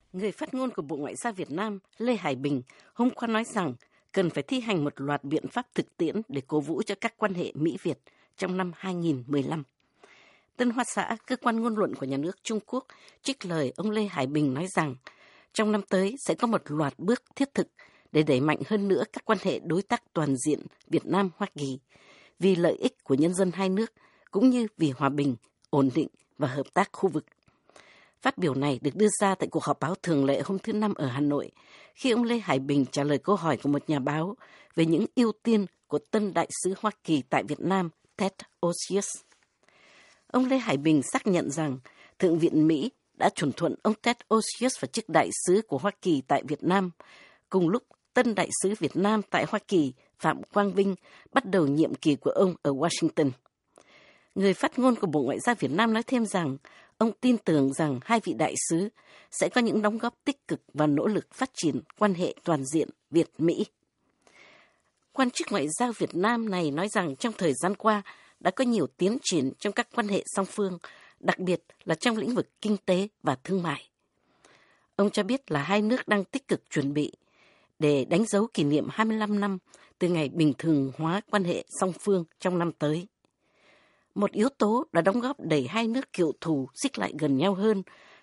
Người phát ngôn của Bộ Ngoại giao Việt Nam Lê Hải Bình hôm qua nói rằng cần phải thi hành một loạt biện pháp thực tiễn để cổ vũ cho các quan hệ Mỹ-Việt trong năm 2015. Tân Hoa Xã, cơ quan ngôn luận của nhà nước Trung Quốc, trích lời ông Lê Hải Bình nói rằng trong năm tới sẽ có một loạt bước thiết thực để đẩy mạnh hơn nữa các quan hệ đối tác toàn diện Việt Nam-Hoa Kỳ vì lợi ích của nhân dân hai nước cũng như vì hòa bình, ổn định và hợp tác khu vực. Phát biểu này được đưa ra tại cuộc họp báo thường lệ hôm thứ Năm ở Hà Nội, khi ông Lê Hải Bình trả lời câu hỏi của một nhà báo về những ưu tiên của tân đại sứ Hoa Kỳ tại Việt Nam, Ted Osius. Ông Lê Hải Bình xác nhận rằng Thượng viện Mỹ đã chuẩn thuận ông Ted Osius vào chức đại sứ của Hoa Kỳ tại Việt Nam, cùng lúc tân đại sứ Việt Nam tại Hoa Kỳ Phạm Quang Vinh bắt đầu nhiệm kỳ của ông ở Washington. Người phát ngôn của Bộ Ngoại giao Việt Nam nói thêm rằng ông tin tưởng rằng hai vị đại sứ sẽ có những đóng góp tích cực và nỗ lực phát triển quan hệ toàn diện Việt-Mỹ. Quan chức ngoại giao Việt Nam này nói rằng trong thời gian qua đã có nhiều tiến triển trong các quan hệ song phương, đặc biệt là trong lĩnh vực kinh tế và thương mại. Ông cho biết là hai nước đang tích cực chuẩn bị để đánh dấu kỷ niệm 25 năm từ ngày bình thường hóa quan hệ song phương trong năm tới. Một yếu tố đã đóng góp đẩy hai nước cựu thù xích lại gần nhau hơn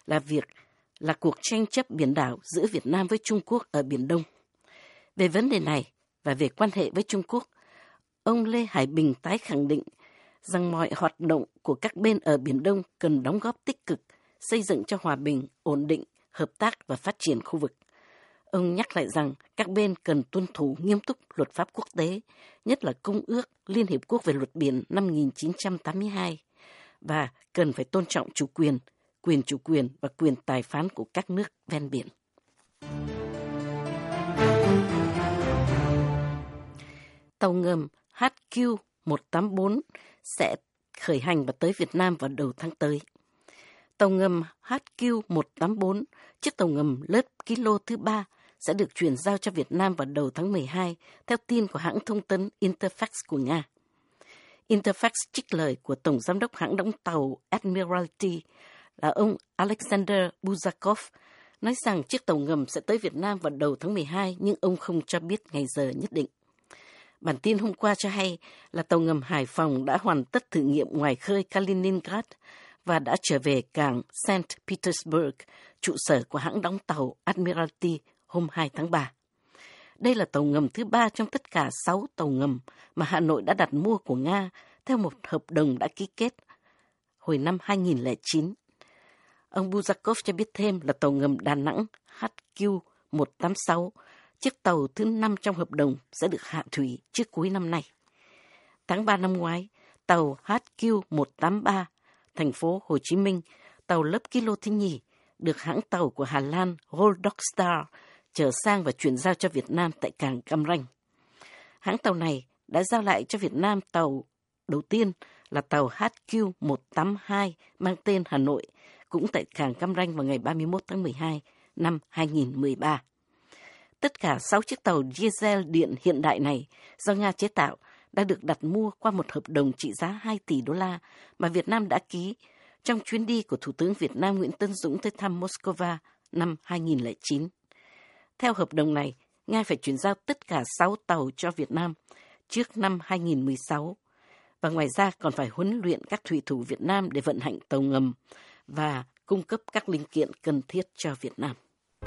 là cuộc tranh chấp biển đảo giữa Việt Nam với Trung Quốc ở Biển Đông. Về vấn đề này và về quan hệ với Trung Quốc, ông Lê Hải Bình tái khẳng định rằng mọi hoạt động của các bên ở Biển Đông cần đóng góp tích cực, xây dựng cho hòa bình, ổn định, hợp tác và phát triển khu vực. Ông nhắc lại rằng các bên cần tuân thủ nghiêm túc luật pháp quốc tế, nhất là Công ước Liên Hiệp Quốc về luật biển năm 1982, và cần phải tôn trọng quyền chủ quyền và quyền tài phán của các nước ven biển. Tàu ngầm HQ-184 sẽ khởi hành và tới Việt Nam vào đầu tháng tới. Tàu ngầm HQ-184, chiếc tàu ngầm lớp kilo thứ 3, sẽ được chuyển giao cho Việt Nam vào đầu tháng 12, theo tin của hãng thông tấn Interfax của Nga. Interfax trích lời của Tổng Giám đốc hãng đóng tàu Admiralty là ông Alexander Buzakov, nói rằng chiếc tàu ngầm sẽ tới Việt Nam vào đầu tháng 12, nhưng ông không cho biết ngày giờ nhất định. Bản tin hôm qua cho hay là tàu ngầm Hải Phòng đã hoàn tất thử nghiệm ngoài khơi Kaliningrad và đã trở về cảng St. Petersburg, trụ sở của hãng đóng tàu Admiralty hôm 2 tháng 3. Đây là tàu ngầm thứ 3 trong tất cả 6 tàu ngầm mà Hà Nội đã đặt mua của Nga theo một hợp đồng đã ký kết hồi năm 2009. Ông Buzakov cho biết thêm là tàu ngầm Đà Nẵng HQ-186, chiếc tàu thứ 5 trong hợp đồng, sẽ được hạ thủy trước cuối năm nay. Tháng 3 năm ngoái, tàu HQ-183 thành phố Hồ Chí Minh, tàu lớp kilo thứ nhì, được hãng tàu của Hà Lan Roldostar chở sang và chuyển giao cho Việt Nam tại cảng Cam Ranh. Hãng tàu này đã giao lại cho Việt Nam tàu đầu tiên là tàu HQ-182 mang tên Hà Nội, cũng tại cảng Cam Ranh vào ngày 31 tháng 12 năm 2013. Tất cả 6 chiếc tàu diesel điện hiện đại này do Nga chế tạo đã được đặt mua qua một hợp đồng trị giá 2 tỷ đô la mà Việt Nam đã ký trong chuyến đi của Thủ tướng Việt Nam Nguyễn Tấn Dũng tới thăm Moscow năm 2009. Theo hợp đồng này, Nga phải chuyển giao tất cả 6 tàu cho Việt Nam trước năm 2016 và ngoài ra còn phải huấn luyện các thủy thủ Việt Nam để vận hành tàu ngầm và cung cấp các linh kiện cần thiết cho Việt Nam.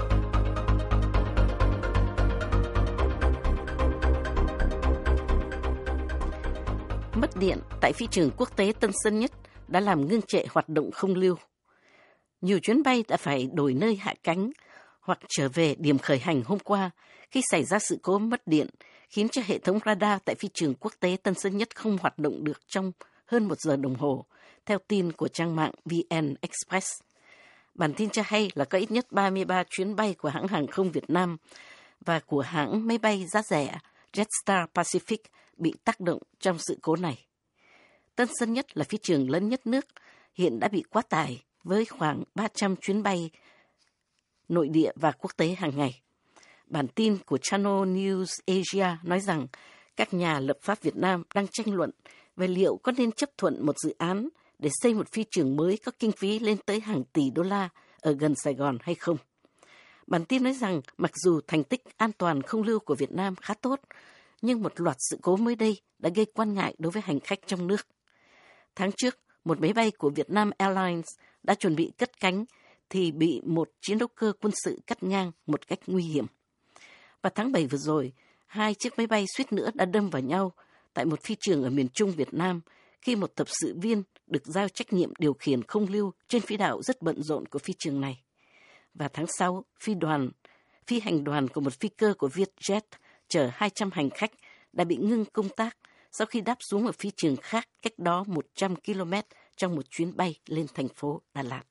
Mất điện tại phi trường quốc tế Tân Sơn Nhất đã làm ngưng trệ hoạt động không lưu. Nhiều chuyến bay đã phải đổi nơi hạ cánh hoặc trở về điểm khởi hành hôm qua khi xảy ra sự cố mất điện, khiến cho hệ thống radar tại phi trường quốc tế Tân Sơn Nhất không hoạt động được trong hơn 1 giờ đồng hồ, theo tin của trang mạng VN Express. Bản tin cho hay là có ít nhất 33 chuyến bay của hãng hàng không Việt Nam và của hãng máy bay giá rẻ Jetstar Pacific bị tác động trong sự cố này. Tân Sơn Nhất là phi trường lớn nhất nước, hiện đã bị quá tải với khoảng 300 chuyến bay nội địa và quốc tế hàng ngày. Bản tin của Channel News Asia nói rằng các nhà lập pháp Việt Nam đang tranh luận về liệu có nên chấp thuận một dự án để xây một phi trường mới có kinh phí lên tới hàng tỷ đô la ở gần Sài Gòn hay không. Bản tin nói rằng mặc dù thành tích an toàn không lưu của Việt Nam khá tốt, nhưng một loạt sự cố mới đây đã gây quan ngại đối với hành khách trong nước. Tháng trước, một máy bay của Vietnam Airlines đã chuẩn bị cất cánh thì bị một chiến đấu cơ quân sự cắt ngang một cách nguy hiểm. Và tháng 7 vừa rồi, 2 chiếc máy bay suýt nữa đã đâm vào nhau tại một phi trường ở miền Trung Việt Nam khi một tập sự viên được giao trách nhiệm điều khiển không lưu trên phi đạo rất bận rộn của phi trường này. Và tháng 6, phi hành đoàn của một phi cơ của Vietjet chở 200 hành khách đã bị ngưng công tác sau khi đáp xuống ở phi trường khác cách đó 100 km trong một chuyến bay lên thành phố Đà Lạt.